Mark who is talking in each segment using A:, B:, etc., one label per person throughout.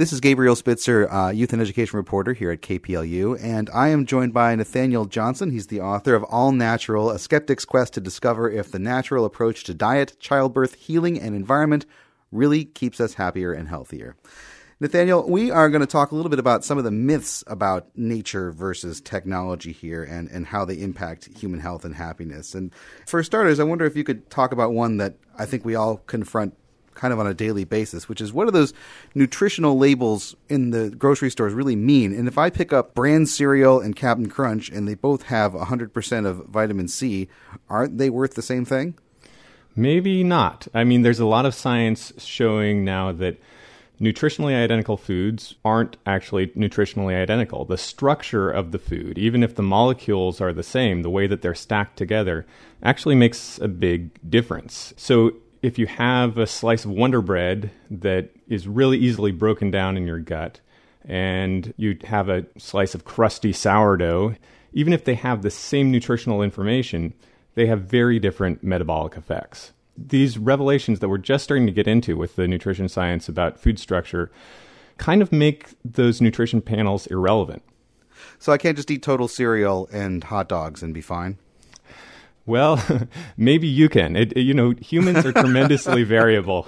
A: This is Gabriel Spitzer, youth and education reporter here at KPLU, and I am joined by Nathaniel Johnson. He's the author of All Natural, A Skeptic's Quest to Discover If the Natural Approach to Diet, Childbirth, Healing, and Environment Really Keeps Us Happier and Healthier. Nathaniel, we are going to talk a little bit about some of the myths about nature versus technology here and how they impact human health and happiness. And for starters, I wonder if you could talk about one that I think we all confront kind of on a daily basis, which is what do those nutritional labels in the grocery stores really mean? And if I pick up Bran cereal and Captain Crunch and they both have 100% of vitamin C, aren't they worth the same thing?
B: Maybe not. I mean, there's a lot of science showing now that nutritionally identical foods aren't actually nutritionally identical. The structure of the food, even if the molecules are the same, the way that they're stacked together actually makes a big difference. So if you have a slice of Wonder Bread that is really easily broken down in your gut, and you have a slice of crusty sourdough, even if they have the same nutritional information, they have very different metabolic effects. These revelations that we're just starting to get into with the nutrition science about food structure kind of make those nutrition panels irrelevant.
A: So I can't just eat total cereal and hot dogs and be fine?
B: Well, maybe you can. Humans are tremendously variable.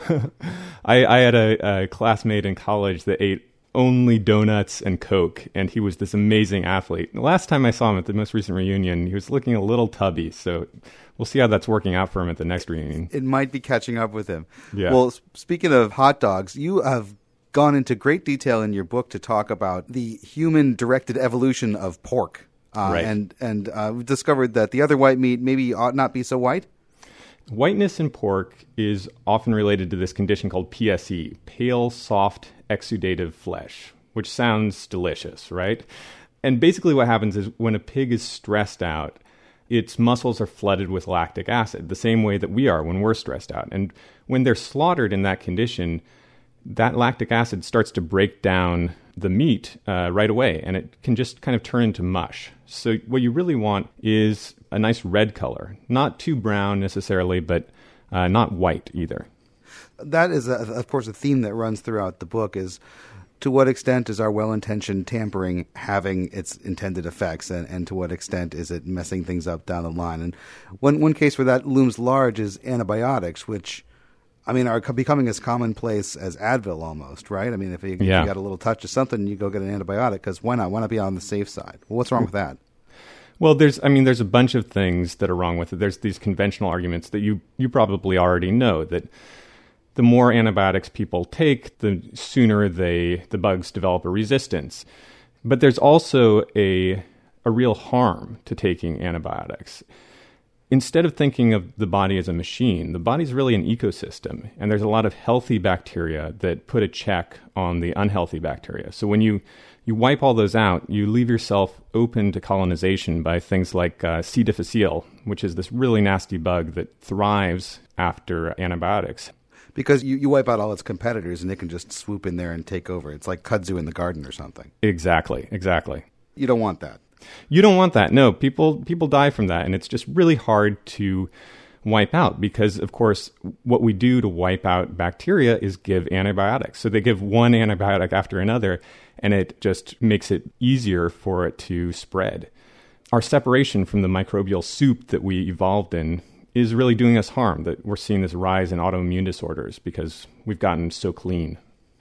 B: I had a classmate in college that ate only donuts and Coke, and he was this amazing athlete. The last time I saw him at the most recent reunion, he was looking a little tubby, so we'll see how that's working out for him at the next reunion.
A: It might be catching up with him.
B: Yeah.
A: Well, speaking of hot dogs, you have gone into great detail in your book to talk about the human-directed evolution of pork.
B: Right.
A: And we've discovered that the other white meat maybe ought not be so white.
B: Whiteness in pork is often related to this condition called PSE, pale, soft, exudative flesh, which sounds delicious, right? And basically what happens is when a pig is stressed out, its muscles are flooded with lactic acid, the same way that we are when we're stressed out. And when they're slaughtered in that condition, that lactic acid starts to break down the meat right away, and it can just kind of turn into mush. So what you really want is a nice red color, not too brown necessarily, but not white either.
A: That is, of course, a theme that runs throughout the book is to what extent is our well-intentioned tampering having its intended effects, and to what extent is it messing things up down the line? And one case where that looms large is antibiotics, which are becoming as commonplace as Advil almost, right? I mean, if you got a little touch of something, you go get an antibiotic, because why not? Why not be on the safe side? Well, what's wrong with that?
B: Well, there's a bunch of things that are wrong with it. There's these conventional arguments that you probably already know, that the more antibiotics people take, the sooner the bugs develop a resistance. But there's also a real harm to taking antibiotics. Instead of thinking of the body as a machine, the body's really an ecosystem, and there's a lot of healthy bacteria that put a check on the unhealthy bacteria. So when you wipe all those out, you leave yourself open to colonization by things like C. difficile, which is this really nasty bug that thrives after antibiotics.
A: Because you wipe out all its competitors, and it can just swoop in there and take over. It's like kudzu in the garden or something.
B: Exactly.
A: You don't want that.
B: You don't want that. No, people die from that, and it's just really hard to wipe out because, of course, what we do to wipe out bacteria is give antibiotics. So they give one antibiotic after another, and it just makes it easier for it to spread. Our separation from the microbial soup that we evolved in is really doing us harm, that we're seeing this rise in autoimmune disorders because we've gotten so clean.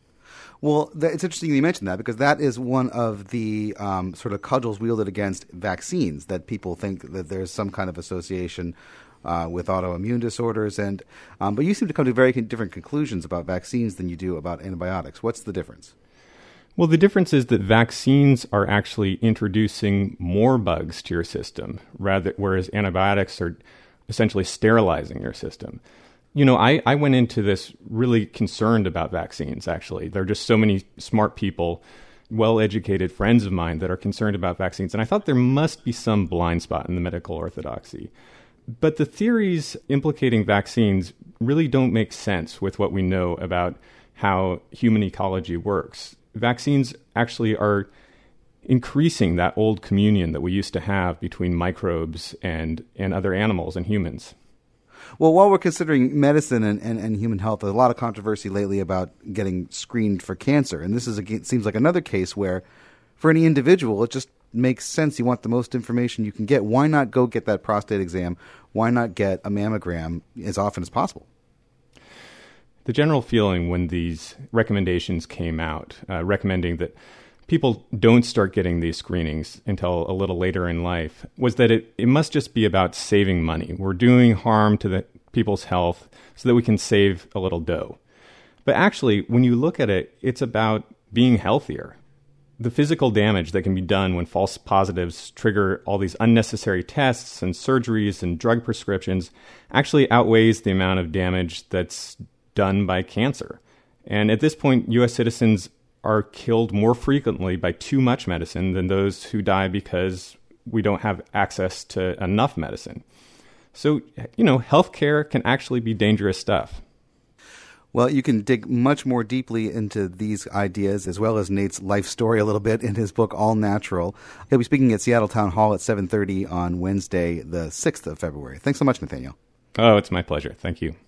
A: Well, it's interesting you mentioned that, because that is one of the sort of cudgels wielded against vaccines, that people think that there's some kind of association with autoimmune disorders. But you seem to come to very different conclusions about vaccines than you do about antibiotics. What's the difference?
B: Well, the difference is that vaccines are actually introducing more bugs to your system, whereas antibiotics are essentially sterilizing your system. I went into this really concerned about vaccines, actually. There are just so many smart people, well-educated friends of mine that are concerned about vaccines. And I thought there must be some blind spot in the medical orthodoxy. But the theories implicating vaccines really don't make sense with what we know about how human ecology works. Vaccines actually are increasing that old communion that we used to have between microbes and other animals and humans.
A: Well, while we're considering medicine and human health, there's a lot of controversy lately about getting screened for cancer. And this seems like another case where, for any individual, it just makes sense. You want the most information you can get. Why not go get that prostate exam? Why not get a mammogram as often as possible?
B: The general feeling when these recommendations came out, recommending that people don't start getting these screenings until a little later in life, was that it must just be about saving money. We're doing harm to the people's health so that we can save a little dough. But actually, when you look at it, it's about being healthier. The physical damage that can be done when false positives trigger all these unnecessary tests and surgeries and drug prescriptions actually outweighs the amount of damage that's done by cancer. And at this point, U.S. citizens are killed more frequently by too much medicine than those who die because we don't have access to enough medicine. So, healthcare can actually be dangerous stuff.
A: Well, you can dig much more deeply into these ideas as well as Nate's life story a little bit in his book, All Natural. He'll be speaking at Seattle Town Hall at 7:30 on Wednesday, the 6th of February. Thanks so much, Nathaniel.
B: Oh, it's my pleasure. Thank you.